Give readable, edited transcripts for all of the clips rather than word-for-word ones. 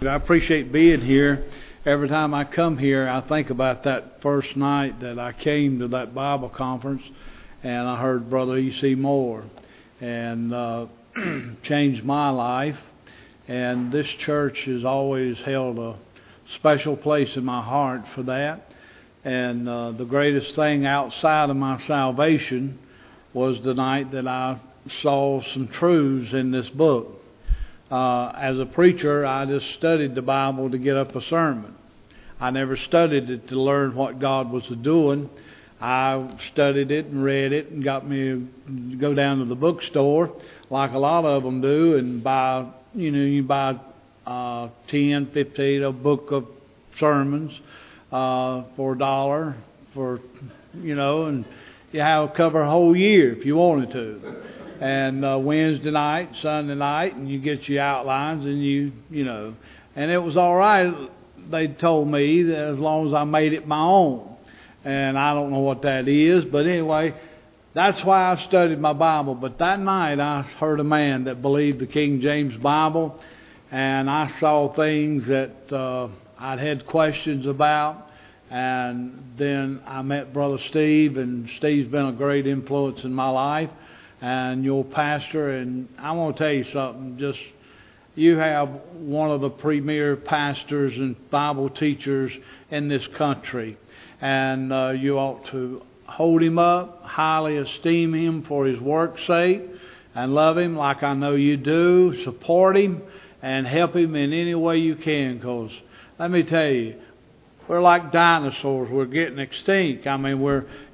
I appreciate being here. Every time I come here, I think about that first night that I came to that Bible conference and I heard Brother E.C. Moore and changed my life. And this church has always held a special place in my heart for that. And the greatest thing outside of my salvation was the night that I saw some truths in this book. As a preacher, I just studied the Bible to get up a sermon. I never studied it to learn what God was doing. I studied it and read it and got me to go down to the bookstore like a lot of them do and buy, you buy 10, 15, a book of sermons for $1 and you have cover a whole year if you wanted to. And Wednesday night, Sunday night, and you get your outlines and and it was all right. They told me that as long as I made it my own. And I don't know what that is, but anyway, that's why I studied my Bible. But that night I heard a man that believed the King James Bible, and I saw things that I'd had questions about. And then I met Brother Steve, and Steve's been a great influence in my life. And your pastor, and I want to tell you something, you have one of the premier pastors and Bible teachers in this country, and you ought to hold him up, highly esteem him for his work's sake, and love him like I know you do, support him, and help him in any way you can, because let me tell you, we're like dinosaurs. We're getting extinct. I mean,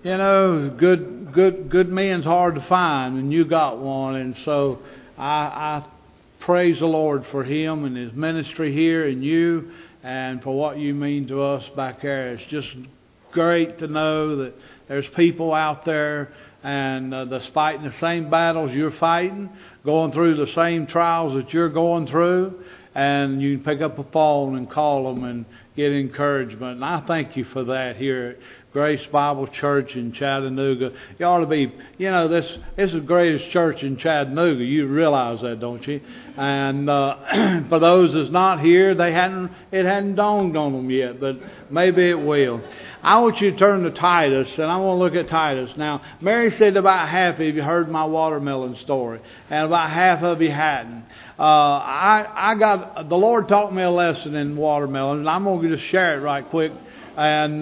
good men's hard to find, and you got one. And so I praise the Lord for him and his ministry here and you and for what you mean to us back there. It's just great to know that there's people out there and that's fighting the same battles you're fighting, going through the same trials that you're going through. And you can pick up a phone and call them and get encouragement. And I thank you for that here at Grace Bible Church in Chattanooga. You ought to be, this is the greatest church in Chattanooga. You realize that, don't you? And for those that's not here, it hadn't dawned on them yet, but maybe it will. I want you to turn to Titus, and I want to look at Titus. Now, Mary said about half of you heard my watermelon story, and about half of you hadn't. The Lord taught me a lesson in watermelon, and I'm going to just share it right quick. And,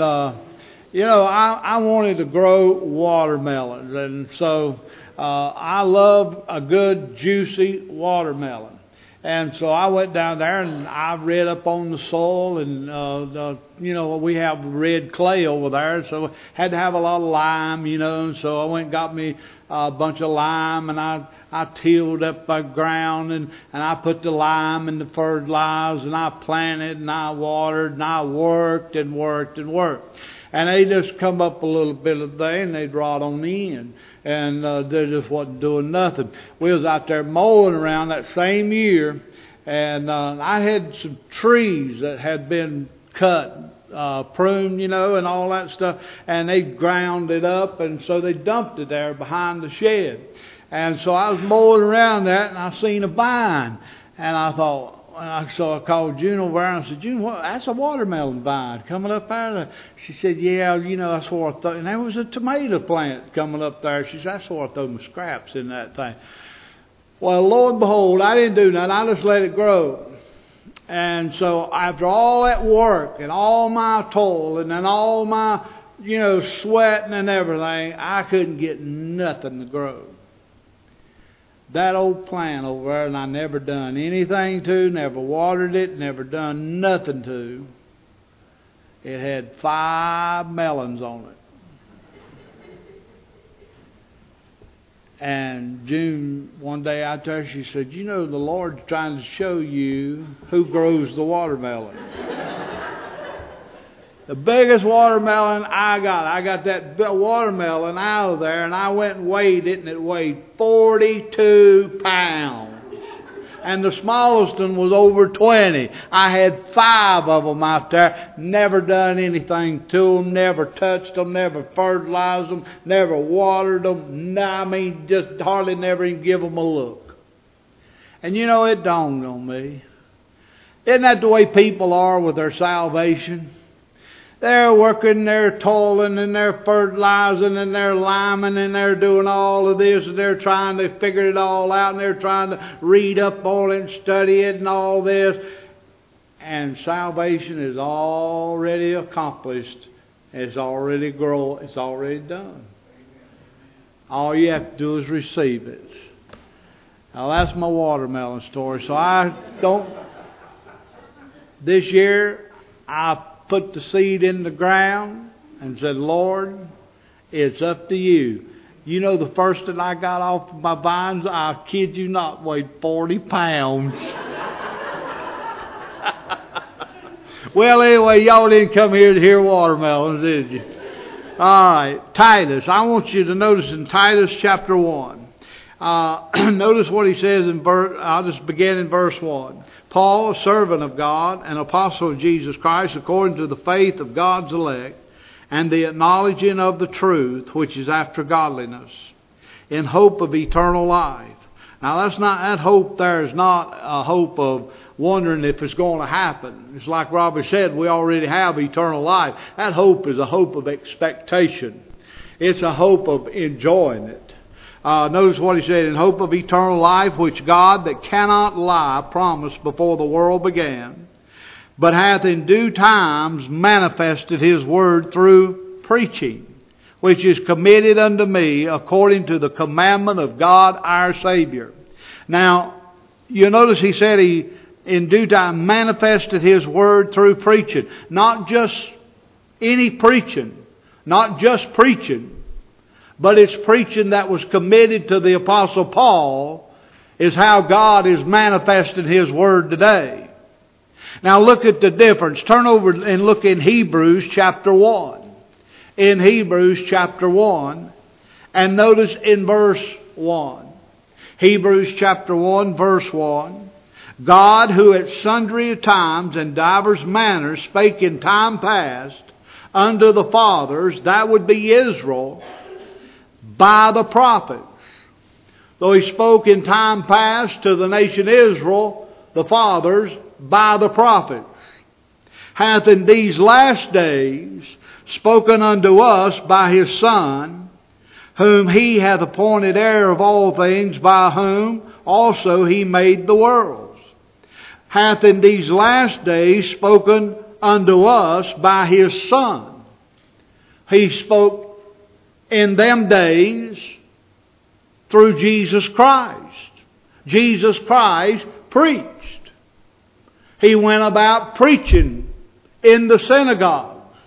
I wanted to grow watermelons, and so I love a good, juicy watermelon. And so I went down there and I read up on the soil and, we have red clay over there. So had to have a lot of lime, and so I went and got me a bunch of lime and I tilled up the ground and I put the lime and the fertilizers and I planted and I watered and I worked and worked and worked. And they just come up a little bit of day and they'd rot on the end. And they just wasn't doing nothing. We was out there mowing around that same year. And I had some trees that had been cut, pruned, and all that stuff. And they ground it up. And so they dumped it there behind the shed. And so I was mowing around that and I seen a vine. And I thought, so I called June over there and I said, June, that's a watermelon vine coming up there. She said, yeah, that's where I thought. And there was a tomato plant coming up there. She said, that's where I throw my scraps in that thing. Well, lo and behold, I didn't do nothing. I just let it grow. And so after all that work and all my toil and then all my, sweating and everything, I couldn't get nothing to grow. That old plant over there, and I never done anything to, never watered it, never done nothing to. It had 5 melons on it. And June, one day out there, she said, the Lord's trying to show you who grows the watermelon. The biggest watermelon I got that watermelon out of there, and I went and weighed it, and it weighed 42 pounds. And the smallest one was over 20. I had 5 of them out there, never done anything to them, never touched them, never fertilized them, never watered them. Just hardly never even give them a look. And it dawned on me. Isn't that the way people are with their salvation? They're working, they're toiling, and they're fertilizing, and they're liming, and they're doing all of this, and they're trying to figure it all out, and they're trying to read up on it and study it and all this. And salvation is already accomplished. It's already grown. It's already done. All you have to do is receive it. Now that's my watermelon story. So this year, I put the seed in the ground and said, Lord, it's up to you. You know, the first that I got off of my vines, I kid you not, weighed 40 pounds. Well, anyway, y'all didn't come here to hear watermelons, did you? All right, Titus. I want you to notice in Titus chapter 1. Notice what he says in verse. I'll just begin in verse 1. Paul, a servant of God, an apostle of Jesus Christ, according to the faith of God's elect, and the acknowledging of the truth, which is after godliness, in hope of eternal life. Now, that hope there is not a hope of wondering if it's going to happen. It's like Robbie said, we already have eternal life. That hope is a hope of expectation. It's a hope of enjoying it. Notice what he said, in hope of eternal life, which God that cannot lie promised before the world began, but hath in due times manifested his word through preaching, which is committed unto me according to the commandment of God our Savior. Now, you notice he said he in due time manifested his word through preaching. Not just any preaching, not just preaching, but it's preaching that was committed to the Apostle Paul is how God has manifested his word today. Now look at the difference. Turn over and look in Hebrews chapter 1. In Hebrews chapter 1. And notice in verse 1. Hebrews chapter 1 verse 1. God, who at sundry times and divers manners spake in time past unto the fathers, that would be Israel, by the prophets. Though he spoke in time past to the nation Israel, the fathers, by the prophets, hath in these last days spoken unto us by his Son, whom he hath appointed heir of all things, by whom also he made the worlds. Hath in these last days spoken unto us by his Son. He spoke in them days through Jesus Christ. Jesus Christ preached. He went about preaching in the synagogues.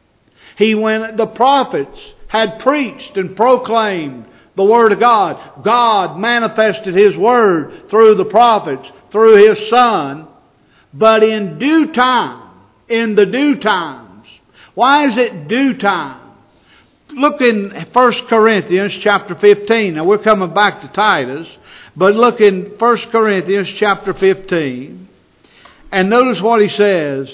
The prophets had preached and proclaimed the Word of God. God manifested his Word through the prophets, through his Son, but in due time, in the due times. Why is it due time? Look in 1 Corinthians chapter 15. Now we're coming back to Titus, but look in 1 Corinthians chapter 15, and notice what he says.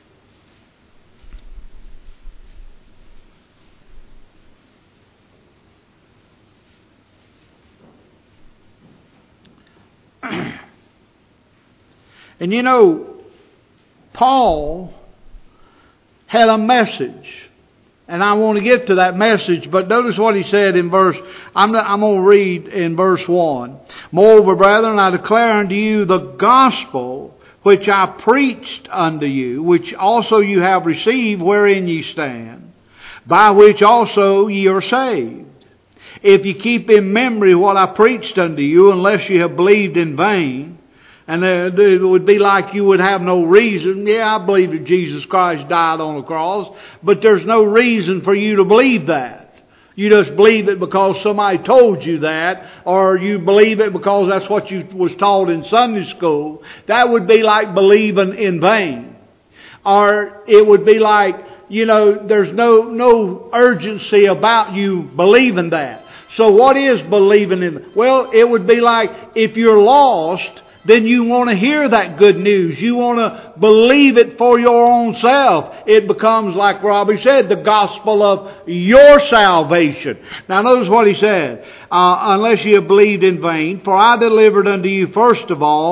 And you know, Paul had a message. And I want to get to that message, but notice what he said in I'm going to read in verse 1. Moreover, brethren, I declare unto you the gospel which I preached unto you, which also you have received, wherein ye stand, by which also ye are saved. If ye keep in memory what I preached unto you, unless ye have believed in vain. And it would be like you would have no reason. Yeah, I believe that Jesus Christ died on the cross, but there's no reason for you to believe that. You just believe it because somebody told you that, or you believe it because that's what you was taught in Sunday school. That would be like believing in vain. Or it would be like, there's no urgency about you believing that. So what is believing in? Well, it would be like if you're lost, then you want to hear that good news. You want to believe it for your own self. It becomes, like Robbie said, the gospel of your salvation. Now notice what he said. Unless you have believed in vain. For I delivered unto you first of all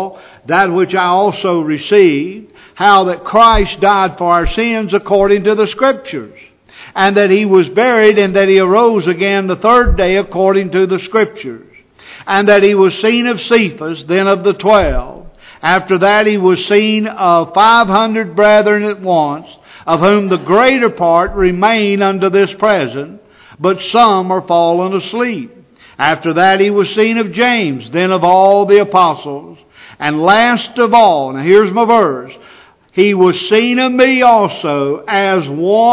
that which I also received, how that Christ died for our sins according to the Scriptures, and that He was buried, and that He arose again the third day according to the Scriptures, and that He was seen of Cephas, then of the 12. After that He was seen of 500 brethren at once, of whom the greater part remain unto this present, but some are fallen asleep. After that He was seen of James, then of all the apostles. And last of all, now here's my verse, He was seen of me also as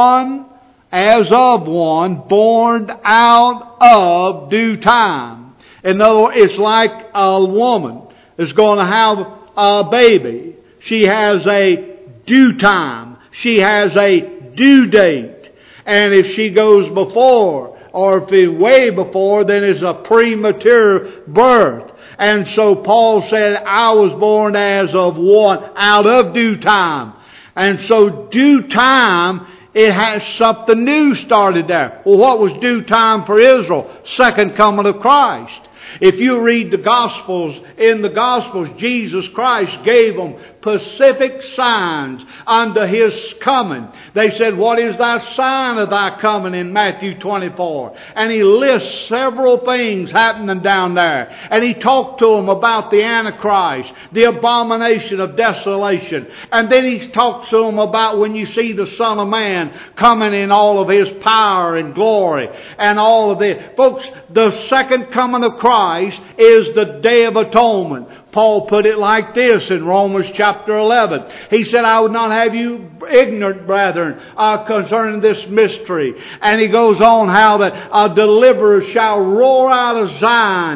of one born out of due time. In other words, it's like a woman is going to have a baby. She has a due time. She has a due date. And if she goes before, or if it's way before, then it's a premature birth. And so Paul said, I was born as of one out of due time. And so due time, it has something new started there. Well, what was due time for Israel? Second coming of Christ. If you read the Gospels, in the Gospels, Jesus Christ gave them specific signs unto His coming. They said, what is thy sign of thy coming in Matthew 24? And He lists several things happening down there. And He talked to them about the Antichrist, the abomination of desolation. And then He talks to them about when you see the Son of Man coming in all of His power and glory and all of this. Folks, the second coming of Christ is the Day of Atonement. Paul put it like this in Romans chapter 11. He said, I would not have you ignorant, brethren, concerning this mystery. And he goes on how that a deliverer shall roar out of Zion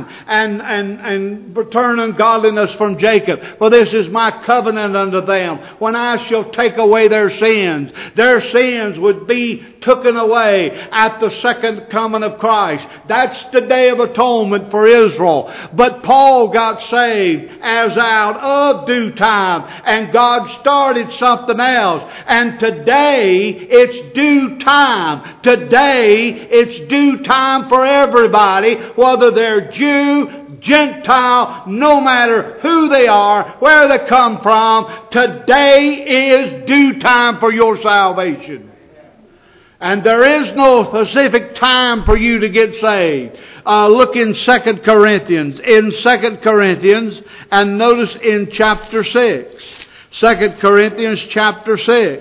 and return ungodliness from Jacob. For this is my covenant unto them, when I shall take away their sins. Their sins would be taken away at the second coming of Christ. That's the Day of Atonement for Israel. But Paul got saved as out of due time, and God started something else. And today it's due time. Today it's due time for everybody, whether they're Jew, Gentile, no matter who they are, where they come from. Today is due time for your salvation. And there is no specific time for you to get saved. Look in 2 Corinthians. In 2 Corinthians, and notice in chapter 6. 2 Corinthians chapter 6.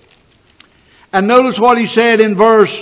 And notice what he said in verse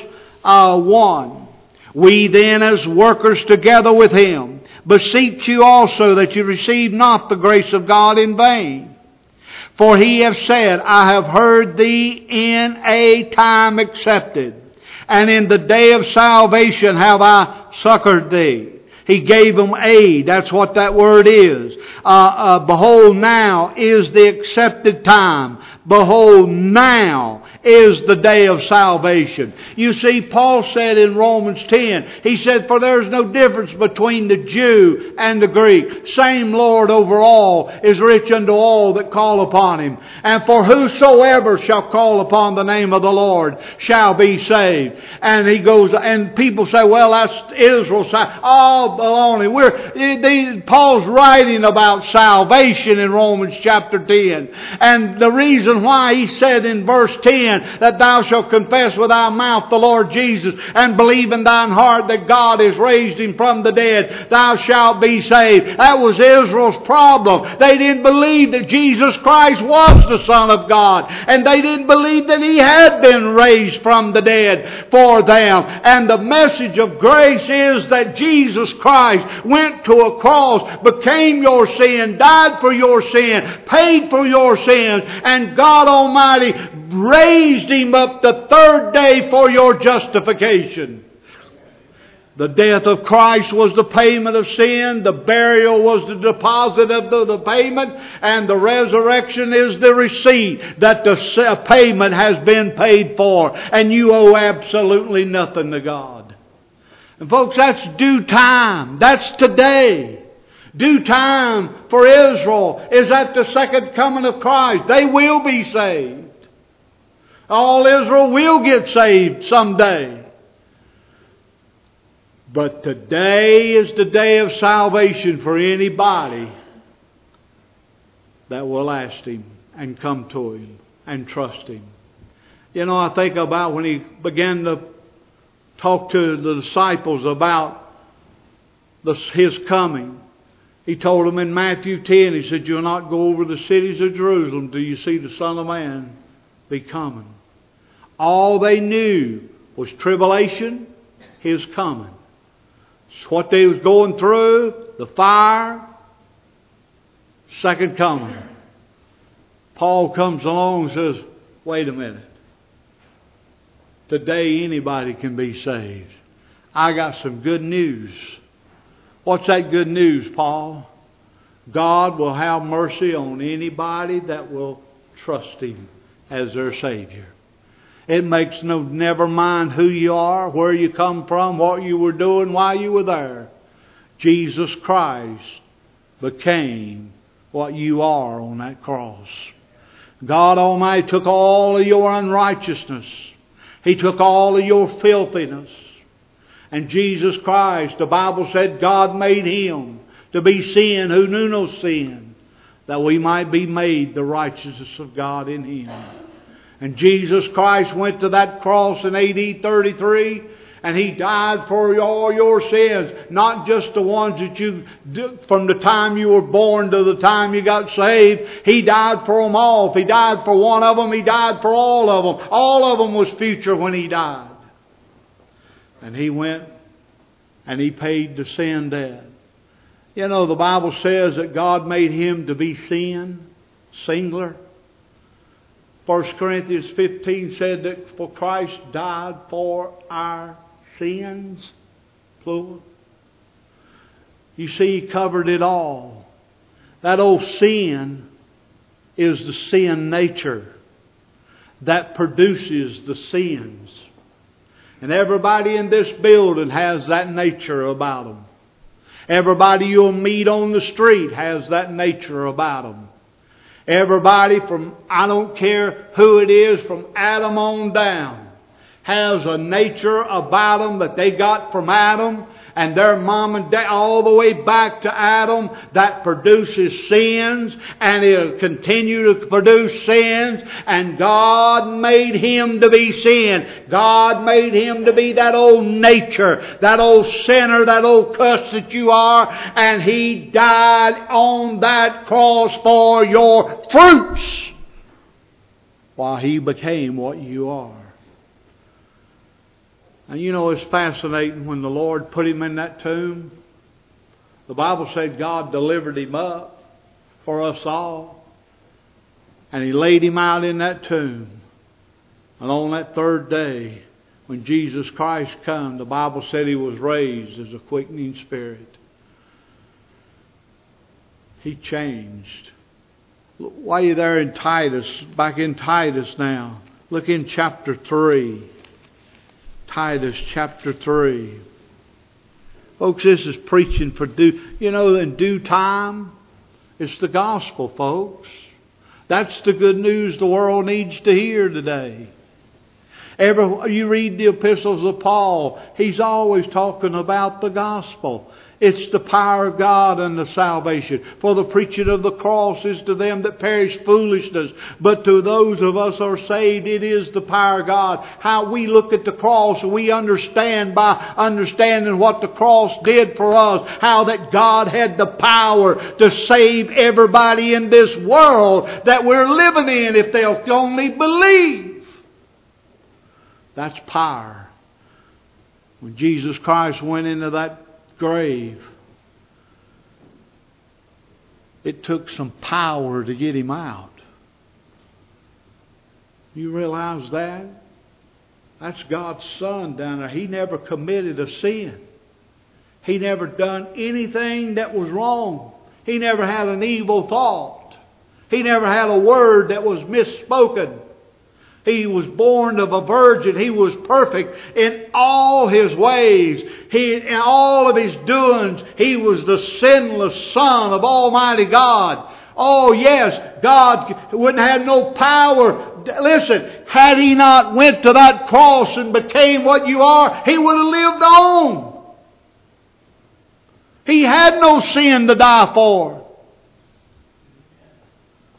1. We then as workers together with Him, beseech you also that you receive not the grace of God in vain. For He hath said, I have heard thee in a time accepted, and in the day of salvation have I succored thee. He gave them aid. That's what that word is. Behold, now is the accepted time. Behold, now is the day of salvation. You see, Paul said in Romans 10, he said, for there is no difference between the Jew and the Greek. Same Lord over all is rich unto all that call upon Him. And for whosoever shall call upon the name of the Lord shall be saved. And he goes, and people say, well, that's Israel's side. Oh, baloney. Paul's writing about salvation in Romans chapter 10. And the reason why he said in verse 10, that thou shalt confess with thy mouth the Lord Jesus, and believe in thine heart that God has raised Him from the dead, thou shalt be saved. That was Israel's problem. They didn't believe that Jesus Christ was the Son of God, and they didn't believe that He had been raised from the dead for them. And the message of grace is that Jesus Christ went to a cross, became your sin, died for your sin, paid for your sins, and God Almighty raised Him up the third day for your justification. The death of Christ was the payment of sin. The burial was the deposit of the payment. And the resurrection is the receipt that the payment has been paid for. And you owe absolutely nothing to God. And folks, that's due time. That's today. Due time for Israel is at the second coming of Christ. They will be saved. All Israel will get saved someday. But today is the day of salvation for anybody that will ask Him and come to Him and trust Him. You know, I think about when He began to talk to the disciples about His coming. He told them in Matthew 10, He said, "You'll not go over the cities of Jerusalem till you see the Son of Man be coming." All they knew was tribulation, His coming. It's what they was going through, the fire, second coming. Paul comes along and says, wait a minute. Today anybody can be saved. I got some good news. What's that good news, Paul? God will have mercy on anybody that will trust Him as their Savior. It makes never mind who you are, where you come from, what you were doing while you were there. Jesus Christ became what you are on that cross. God Almighty took all of your unrighteousness. He took all of your filthiness. And Jesus Christ, the Bible said, God made Him to be sin who knew no sin, that we might be made the righteousness of God in Him. And Jesus Christ went to that cross in AD 33, and He died for all your sins. Not just the ones that you did from the time you were born to the time you got saved. He died for them all. If He died for one of them, He died for all of them. All of them was future when He died. And He went and He paid the sin debt. You know, the Bible says that God made Him to be sin, singular. 1 Corinthians 15 said that for Christ died for our sins, plural. You see, He covered it all. That old sin is the sin nature that produces the sins. And everybody in this building has that nature about them. Everybody you'll meet on the street has that nature about them. Everybody from, I don't care who it is, from Adam on down, has a nature about them that they got from Adam and their mom and dad all the way back to Adam that produces sins, and it'll continue to produce sins. And God made Him to be sin. God made Him to be that old nature, that old sinner, that old cuss that you are. And He died on that cross for your fruits while He became what you are. And you know, it's fascinating when the Lord put Him in that tomb. The Bible said God delivered Him up for us all. And He laid Him out in that tomb. And on that third day, when Jesus Christ came, the Bible said He was raised as a quickening spirit. He changed. While you're there in Titus, back in Titus now, look in chapter 3. Titus chapter 3. Folks, this is preaching for in due time. It's the gospel, folks. That's the good news the world needs to hear today. You read the epistles of Paul, he's always talking about the gospel. It's the power of God unto salvation. For the preaching of the cross is to them that perish foolishness, but to those of us who are saved, it is the power of God. How we look at the cross, we understand by understanding what the cross did for us, how that God had the power to save everybody in this world that we're living in if they'll only believe. That's power. When Jesus Christ went into that grave, it took some power to get Him out. You realize that? That's God's Son down there. He never committed a sin. He never done anything that was wrong. He never had an evil thought. He never had a word that was misspoken. He was born of a virgin. He was perfect in all His ways. In all of His doings, He was the sinless Son of Almighty God. Oh yes, God wouldn't have no power. Listen, had He not went to that cross and became what you are, He would have lived on. He had no sin to die for.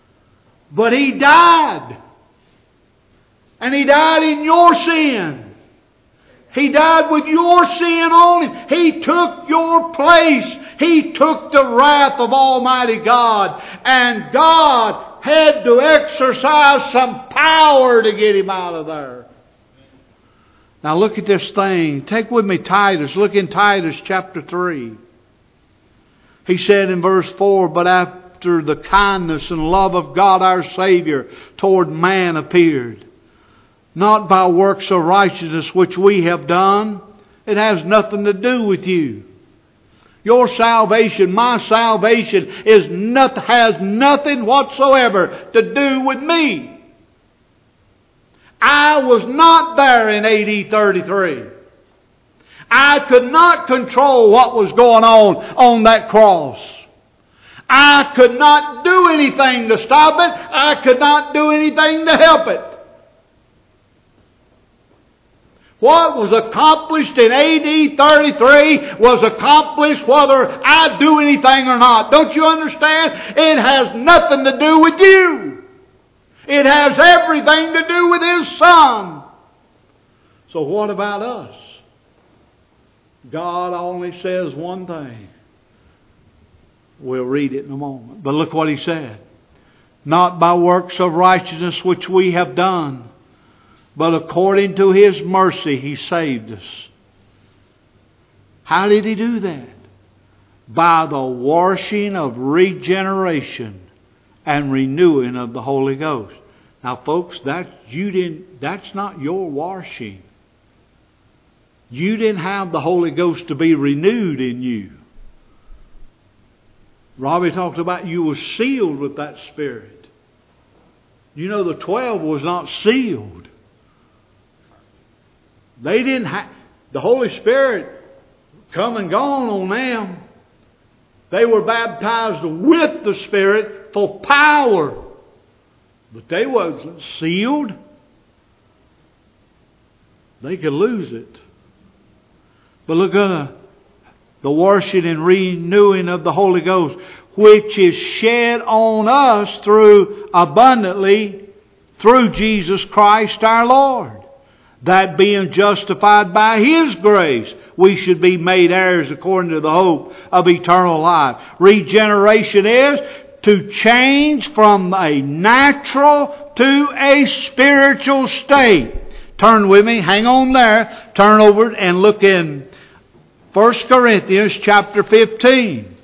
But He died. And He died in your sin. He died with your sin on Him. He took your place. He took the wrath of Almighty God. And God had to exercise some power to get Him out of there. Now look at this thing. Take with me Titus. Look in Titus chapter 3. He said in verse 4, "But after the kindness and love of God our Savior toward man appeared, not by works of righteousness which we have done." It has nothing to do with you. Your salvation, my salvation, has nothing whatsoever to do with me. I was not there in AD 33. I could not control what was going on that cross. I could not do anything to stop it. I could not do anything to help it. What was accomplished in AD 33 was accomplished whether I do anything or not. Don't you understand? It has nothing to do with you. It has everything to do with His Son. So what about us? God only says one thing. We'll read it in a moment. But look what He said. "Not by works of righteousness which we have done, but according to His mercy He saved us." How did He do that? By the washing of regeneration and renewing of the Holy Ghost. Now folks, that's not your washing. You didn't have the Holy Ghost to be renewed in you. Robbie talked about you were sealed with that Spirit. You know the 12 was not sealed. They didn't have the Holy Spirit come and gone on them. They were baptized with the Spirit for power. But they wasn't sealed. They could lose it. But look at the washing and renewing of the Holy Ghost, which is shed on us abundantly through Jesus Christ our Lord. That being justified by His grace, we should be made heirs according to the hope of eternal life. Regeneration is to change from a natural to a spiritual state. Turn with me, hang on there, turn over and look in 1 Corinthians chapter 15.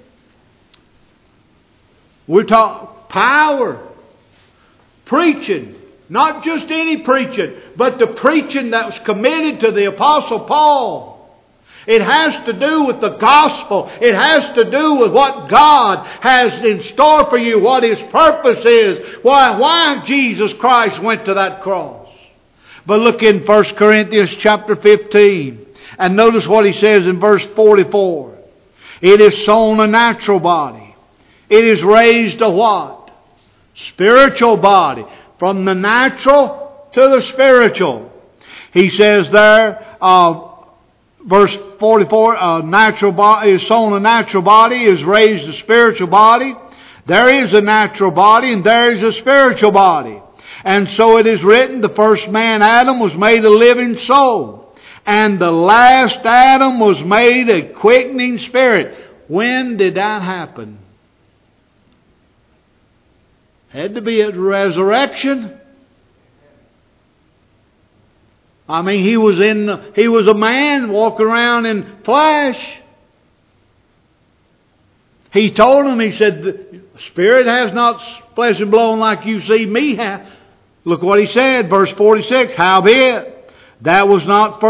We're talking power, preaching. Not just any preaching, but the preaching that was committed to the Apostle Paul. It has to do with the gospel. It has to do with what God has in store for you, what His purpose is, why Jesus Christ went to that cross. But look in 1 Corinthians chapter 15 and notice what he says in verse 44. It is sown a natural body. It is raised a what? Spiritual body. From the natural to the spiritual. He says there, verse 44, natural body is sown a natural body, is raised a spiritual body. There is a natural body and there is a spiritual body. And so it is written, the first man, Adam, was made a living soul. And the last Adam was made a quickening spirit. When did that happen? Had to be at resurrection. I mean, he was a man walking around in flesh. He told him, he said, the spirit has not flesh and blood like you see me have. Look what he said, verse 46. Howbeit, that was not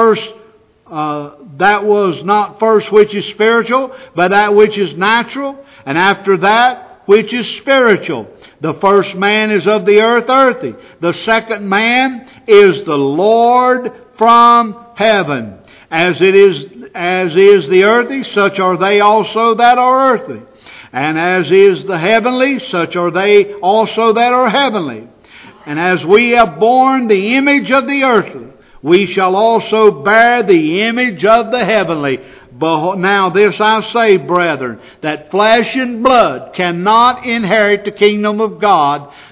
first which is spiritual, but that which is natural, and after that which is spiritual. The first man is of the earth, earthy. The second man is the Lord from heaven. As is the earthy, such are they also that are earthly. And as is the heavenly, such are they also that are heavenly. And as we have borne the image of the earthly, we shall also bear the image of the heavenly. Now this I say, brethren, that flesh and blood cannot inherit the kingdom of God,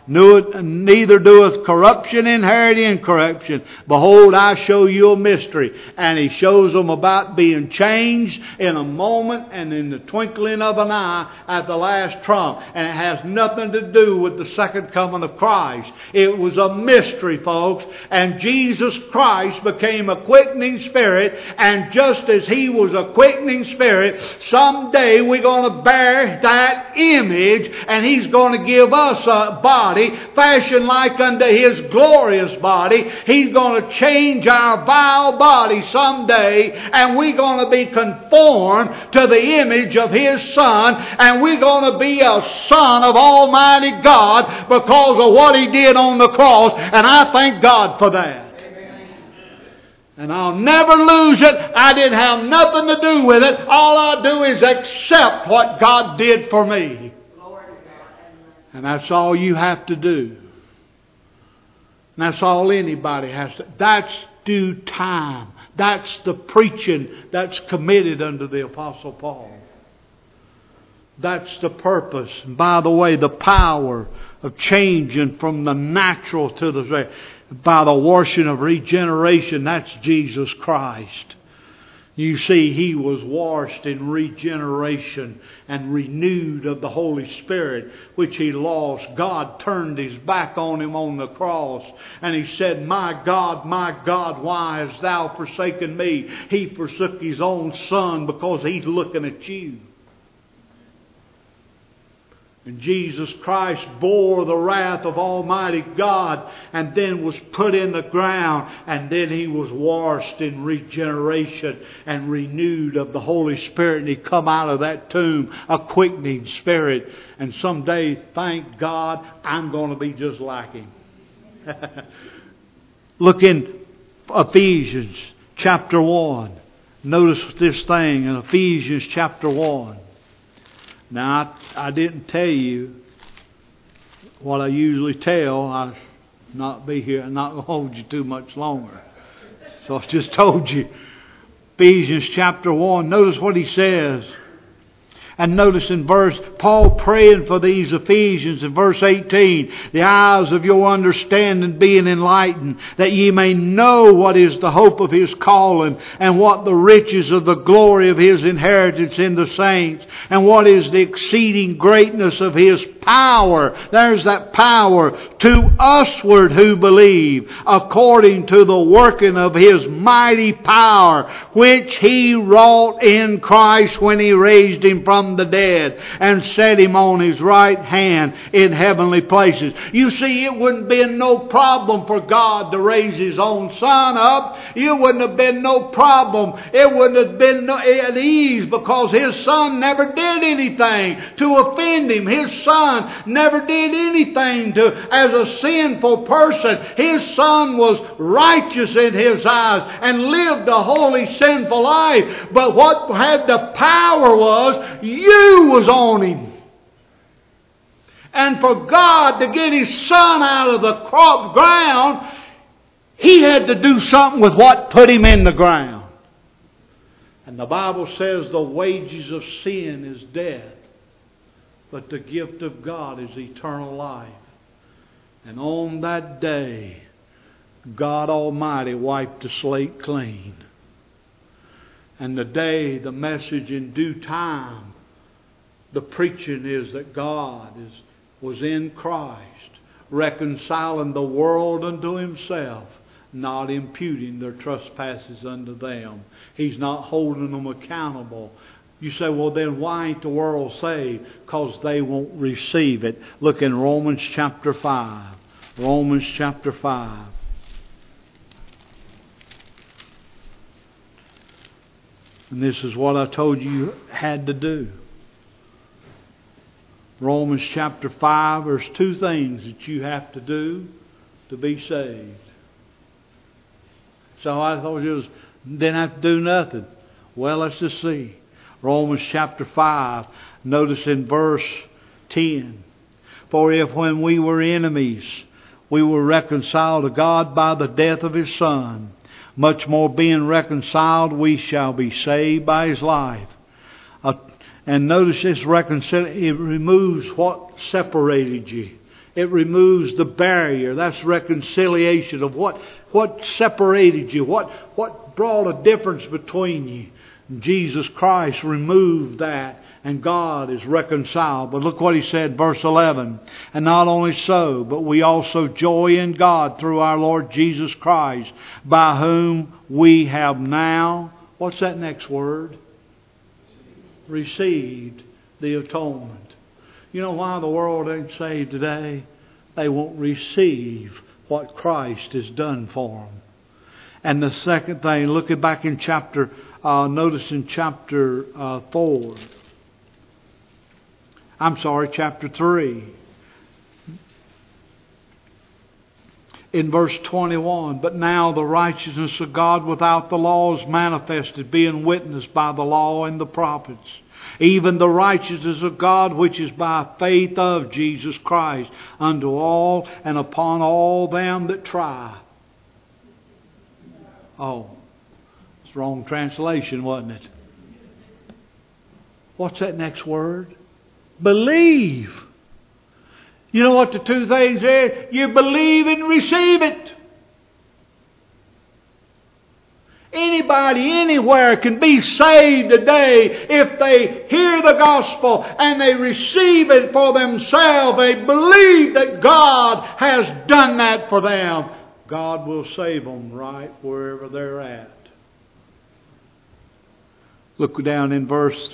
Neither doeth corruption inherit incorruption. Behold, I show you a mystery. And He shows them about being changed in a moment and in the twinkling of an eye at the last trump. And it has nothing to do with the second coming of Christ. It was a mystery, folks. And Jesus Christ became a quickening Spirit. And just as He was a quickening Spirit, someday we're going to bear that image, and He's going to give us a body fashioned like unto His glorious body. He's going to change our vile body someday, and we're going to be conformed to the image of His Son, and we're going to be a son of Almighty God because of what He did on the cross, and I thank God for that. And I'll never lose it. I didn't have nothing to do with it. All I do is accept what God did for me. And that's all you have to do. And that's all anybody has to. That's due time. That's the preaching that's committed unto the Apostle Paul. That's the purpose. And by the way, the power of changing from the natural to the by the washing of regeneration, that's Jesus Christ. You see, He was washed in regeneration and renewed of the Holy Spirit, which He lost. God turned His back on Him on the cross, and He said, my God, why hast Thou forsaken me? He forsook His own Son because He's looking at you. And Jesus Christ bore the wrath of Almighty God and then was put in the ground, and then He was washed in regeneration and renewed of the Holy Spirit, and He come out of that tomb a quickening Spirit. And someday, thank God, I'm going to be just like Him. Look in Ephesians chapter 1. Notice this thing in Ephesians chapter 1. Now, I didn't tell you what I usually tell. I'll not be here. I'm not going to hold you too much longer. So I just told you. Ephesians chapter 1. Notice what he says. And notice in Paul praying for these Ephesians in verse 18, the eyes of your understanding being enlightened, that ye may know what is the hope of His calling, and what the riches of the glory of His inheritance in the saints, and what is the exceeding greatness of His power. There's that power to usward who believe, according to the working of His mighty power, which He wrought in Christ when He raised Him from the dead and set Him on His right hand in heavenly places. You see, it wouldn't be no problem for God to raise His own Son up. It wouldn't have been no problem. It wouldn't have been at ease, because His Son never did anything to offend Him. His Son never did anything as a sinful person. His Son was righteous in His eyes and lived a holy, sinful life. But what had the power was, you was on Him. And for God to get His Son out of the ground, He had to do something with what put Him in the ground. And the Bible says the wages of sin is death, but the gift of God is eternal life. And on that day, God Almighty wiped the slate clean. And the message in due time, the preaching is that God was in Christ, reconciling the world unto Himself, not imputing their trespasses unto them. He's not holding them accountable. You say, well, then why ain't the world saved? Because they won't receive it. Look in Romans chapter 5. Romans chapter 5. And this is what I told you had to do. Romans chapter 5, there's two things that you have to do to be saved. So I thought you didn't have to do nothing. Well, let's just see. Romans chapter 5, notice in verse 10. For if when we were enemies, we were reconciled to God by the death of His Son, much more being reconciled, we shall be saved by His life. And notice this reconciliation, it removes what separated you. It removes the barrier. That's reconciliation of what separated you, what brought a difference between you. Jesus Christ removed that, and God is reconciled. But look what He said, verse 11. And not only so, but we also joy in God through our Lord Jesus Christ, by whom we have now, what's that next word? Received the atonement. You know why the world ain't saved today? They won't receive what Christ has done for them. And the second thing, looking back in chapter, notice in chapter 3. In verse 21, but now the righteousness of God without the law is manifested, being witnessed by the law and the prophets, even the righteousness of God which is by faith of Jesus Christ, unto all and upon all them that try. Oh, it's the wrong translation, wasn't it? What's that next word? Believe. You know what the two things are? You believe and receive it. Anybody, anywhere can be saved today if they hear the gospel and they receive it for themselves. They believe that God has done that for them. God will save them right wherever they're at. Look down in verse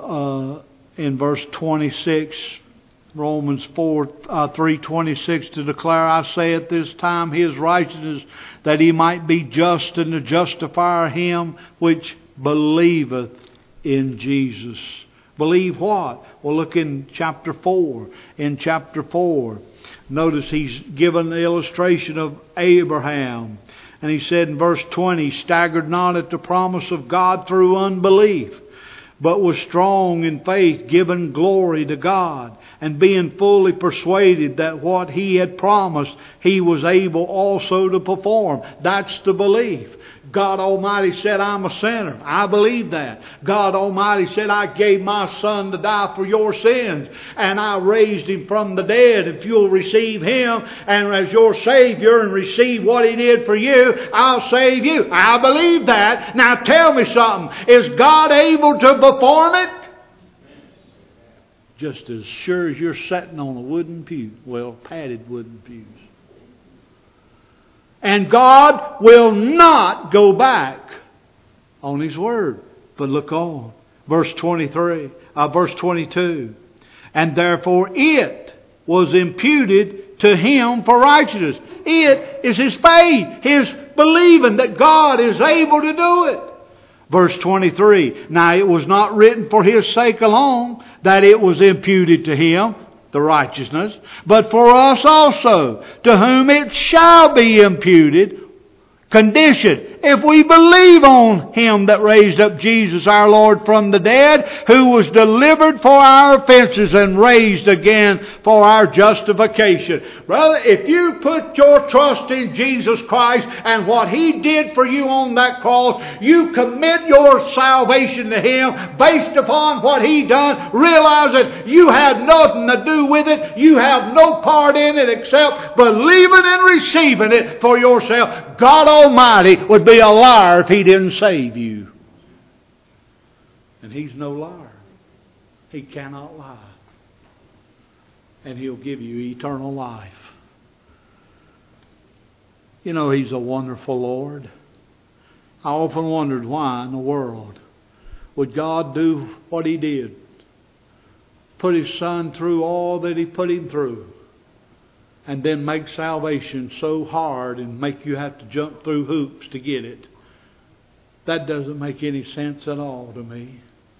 26. Romans 3:26, to declare, I say at this time, His righteousness, that He might be just and to justify him which believeth in Jesus. Believe what? Well, look in chapter 4. In chapter 4, notice He's given the illustration of Abraham. And He said in verse 20, staggered not at the promise of God through unbelief, but was strong in faith, giving glory to God, and being fully persuaded that what He had promised, He was able also to perform. That's the belief. God Almighty said, I'm a sinner. I believe that. God Almighty said, I gave my Son to die for your sins, and I raised Him from the dead. If you'll receive Him and as your Savior and receive what He did for you, I'll save you. I believe that. Now tell me something. Is God able to perform it? Just as sure as you're sitting on a wooden pew. Well, padded wooden pews. And God will not go back on His word. But look on. Verse 22. And therefore it was imputed to him for righteousness. It is his faith, his believing that God is able to do it. Verse 23. Now it was not written for his sake alone that it was imputed to him, the righteousness, but for us also, to whom it shall be imputed. Condition: if we believe on Him that raised up Jesus our Lord from the dead, who was delivered for our offenses and raised again for our justification. Brother, if you put your trust in Jesus Christ and what He did for you on that cross, you commit your salvation to Him based upon what He done. Realize that you had nothing to do with it. You have no part in it except believing and receiving it for yourself. God Almighty would be a liar if He didn't save you. And He's no liar. He cannot lie. And He'll give you eternal life. You know, He's a wonderful Lord. I often wondered why in the world would God do what He did. Put His Son through all that He put Him through. And then make salvation so hard and make you have to jump through hoops to get it. That doesn't make any sense at all to me.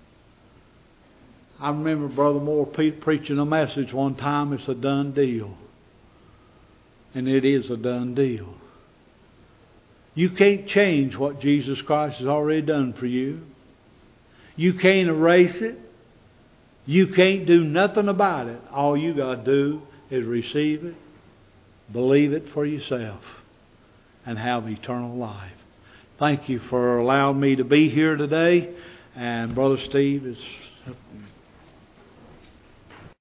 I remember Brother Moore preaching a message one time. It's a done deal. And it is a done deal. You can't change what Jesus Christ has already done for you. You can't erase it. You can't do nothing about it. All you got to do is receive it, believe it for yourself, and have eternal life. Thank you for allowing me to be here today. And Brother Steve is